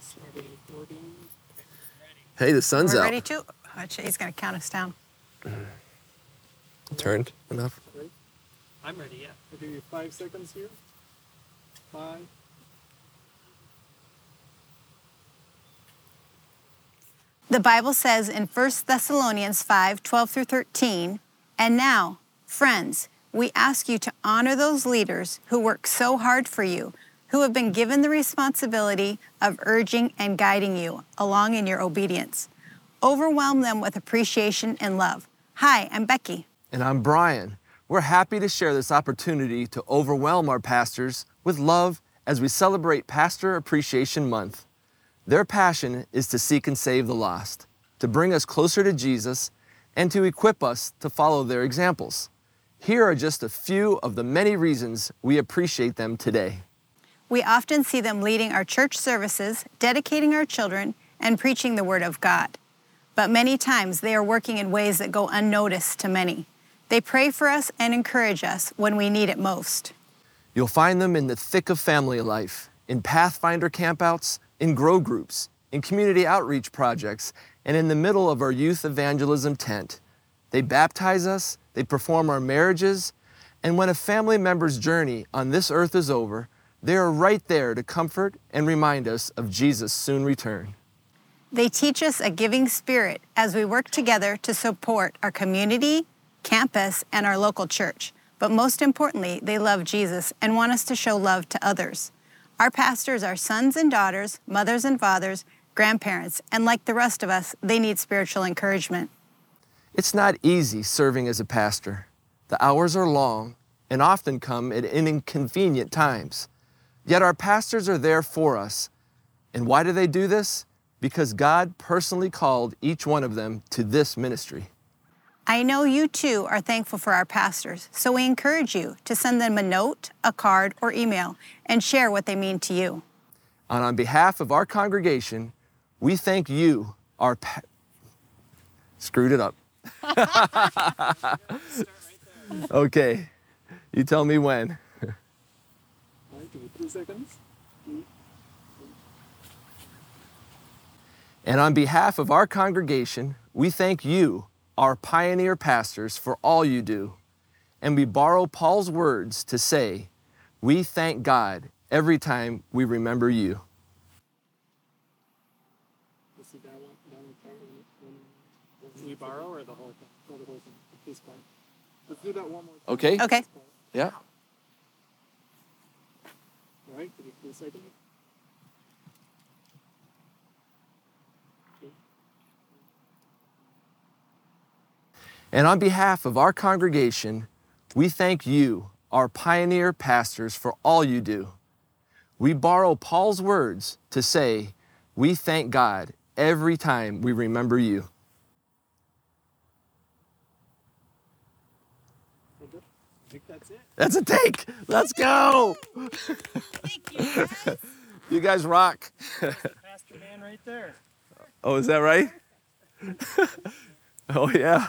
Hey, the sun's We're out. ready to. He's going to count us down. Turned enough. I'm ready, yeah. I'll give you 5 seconds here. 5. The Bible says in 1 Thessalonians 5:12 through 13, and now, friends, we ask you to honor those leaders who work so hard for you, who have been given the responsibility of urging and guiding you along in your obedience. Overwhelm them with appreciation and love. Hi, I'm Becky. And I'm Brian. We're happy to share this opportunity to overwhelm our pastors with love as we celebrate Pastor Appreciation Month. Their passion is to seek and save the lost, to bring us closer to Jesus, and to equip us to follow their examples. Here are just a few of the many reasons we appreciate them today. We often see them leading our church services, dedicating our children, and preaching the Word of God. But many times they are working in ways that go unnoticed to many. They pray for us and encourage us when we need it most. You'll find them in the thick of family life, in Pathfinder campouts, in grow groups, in community outreach projects, and in the middle of our youth evangelism tent. They baptize us, they perform our marriages, and when a family member's journey on this earth is over, they are right there to comfort and remind us of Jesus' soon return. They teach us a giving spirit as we work together to support our community, campus, and our local church. But most importantly, they love Jesus and want us to show love to others. Our pastors are sons and daughters, mothers and fathers, grandparents, and like the rest of us, they need spiritual encouragement. It's not easy serving as a pastor. The hours are long and often come at inconvenient times. Yet our pastors are there for us. And why do they do this? Because God personally called each one of them to this ministry. I know you too are thankful for our pastors, so we encourage you to send them a note, a card, or email and share what they mean to you. And on behalf of our congregation, we thank you, our screwed it up. Okay, you tell me when. All right, give me 2 seconds. And on behalf of our congregation, we thank you, our pioneer pastors, for all you do. And we borrow Paul's words to say, we thank God every time we remember you. We borrow or the whole thing? Or the whole thing? This part. Let's do that one more time. Okay? Okay. Yeah. All right, give me 2 seconds. And on behalf of our congregation, we thank you, our pioneer pastors, for all you do. We borrow Paul's words to say, we thank God every time we remember you. I think that's it. That's a take. Let's go. Thank you, guys. You guys rock. Pastor man right there. Oh, is that right? Oh, yeah.